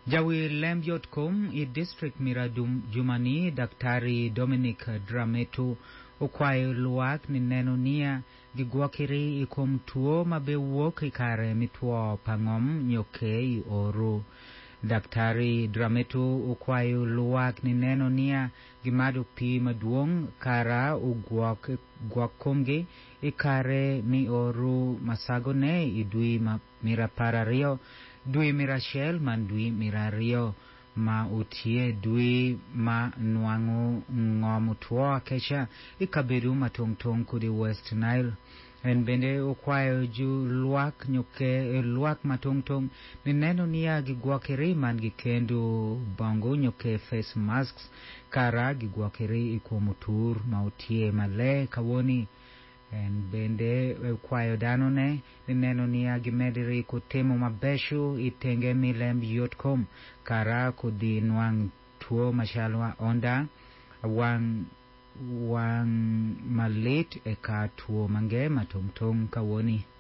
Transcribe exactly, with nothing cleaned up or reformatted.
Jawi Lembiotkom i district Miradum Jumani Daktari Dominic Drametu ukwayo luak ni neno nia gigwakiri ikom tuo mabewuok ikare mitwo pangom nyoke oru. Daktari Drametu ukwayo luak ni neno nia gimadu pi maduong kara ugwak gwakomgi ikare mi oru masagone idui ma miraparario dui mirashel man dui mirario ma utie dui ma nuangu ngomutwa kesha ikabedu matongtong kudi West Nile. En bende ukwayo ju luak nyoke luak matongtong ni neno niya gigwakiri man gikendu bongo nyoke face masks kara gigwakiri ikuumutur mautie male kawoni. En bende ukwayo danone ni neno niya gimediri kutemu mabeshu itenge Lembiotkom kara kudi nuang tuo mashalwa onda wang wang malit eka tuo mange matongtong kawoni.